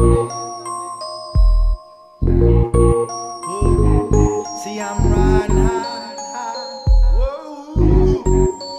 See, I'm riding high, whoa.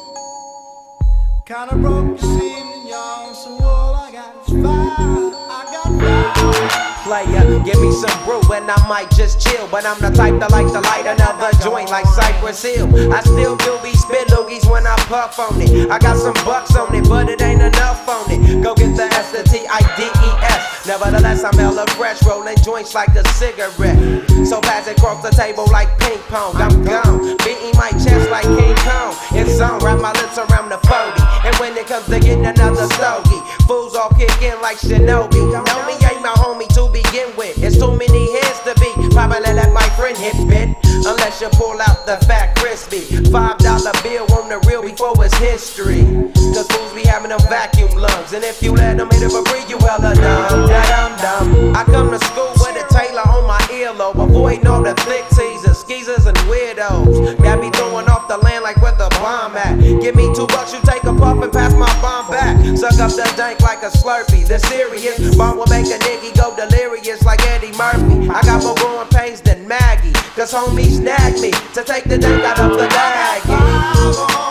Kinda broke this evening, y'all, so all I got is fire. I got fire. Player, give me some brew and I might just chill. But I'm the type that like to light another joint like Cypress Hill. I still do be spit loogies when I puff on it. I got some bucks on it, but it ain't enough on it. Go get the S-T-I-D-E-S. Nevertheless, I'm hella fresh, rolling joints like a cigarette. So pass it across the table like ping pong. I'm gone, beating my chest like King Kong. It's on, wrap my lips around the 40. And when it comes to getting another stogie, fools all kick in like Shinobi. Know me ain't my homie to begin with. It's too many heads to be. Probably let my friend hit bit. Unless you pull out the fat crispy $5 bill on the real before it's history. Cause fools be having them vacuum lungs. And if you let them hit it for free, you hella dumb. Da-dum-dum. I come to school with a Taylor on my earlobe. Avoiding all the flick teasers, skeezers, and weirdos that be throwing off the land like where the bomb at. Give me $2, you take a puff and pass my bomb back. Suck up the dank like a Slurpee. The serious bomb will make a nigga go delirious like Eddie Murphy. I got more growing pains than Maggie. Cause homies nag me to take the dank out of the baggie.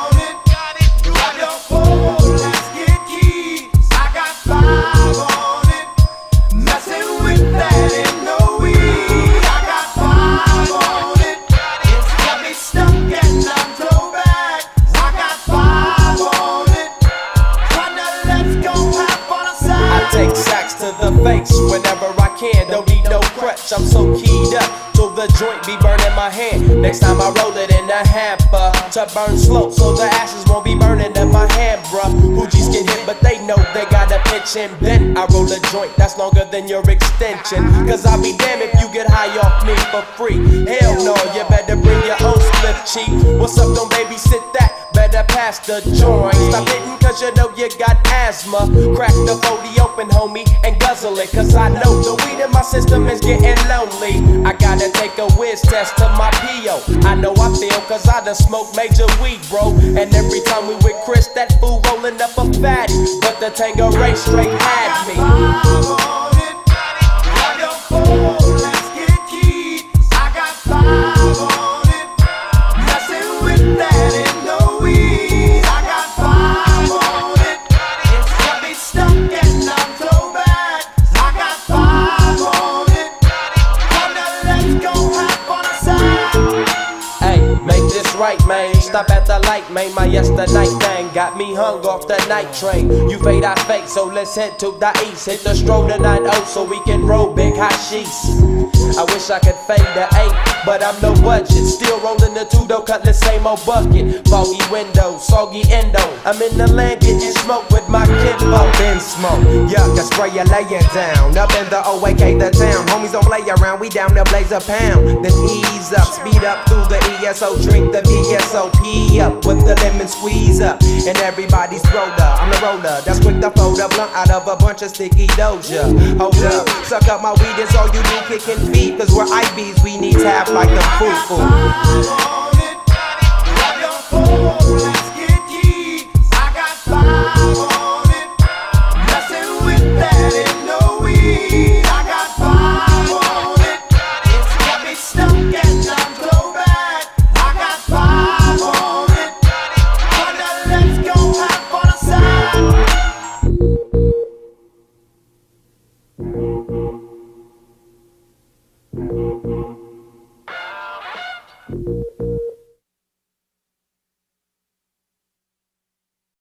Take sacks to the face whenever I can. Don't need no crutch, I'm so keyed up till the joint be burning my hand. Next time I roll it in a hamper to burn slow, so the ashes won't be burning in my hand, bruh. Hoogies get hit, but they know they gotta pitch and bend. I roll a joint that's longer than your extension. Cause I'll be damned if you get high off me for free. Hell no, you better bring your own split cheek. What's up, don't babysit that? Better pass the joint. Stop hitting cause you know you got asthma. Crack the 40 open, homie, and guzzle it. Cause I know the weed in my system is getting lonely. I gotta take a whiz test to my P.O. I know I feel cause I done smoked major weed, bro. And every time we with Chris, that fool rolling up a fatty. But the Tangeray straight had me. Right, man, stop at the light, man. My yesterday thing got me hung off the night train. You fade, I fake, so let's head to the east. Hit the stroll to 9-0 so we can roll big hot sheets. I wish I could fade the 8, but I'm no budget. Still rolling the 2-door, cut the same old bucket. Foggy windows, soggy endo. I'm in the land getting smoke with my kinfolk. Been smoke, yuck, I spray you laying down. Up in the OAK, the town. Homies don't play around, we down there blaze a pound. Then ease up, speed up through the ESO. Drink the VSOP up with the lemon squeeze up. And everybody's roller, I'm the roller. That's quick to fold a blunt out of a bunch of sticky doja. Hold up, suck up my weed, it's all you do, kicking feet. Cause we're IBs, we need tap like the foo-foo.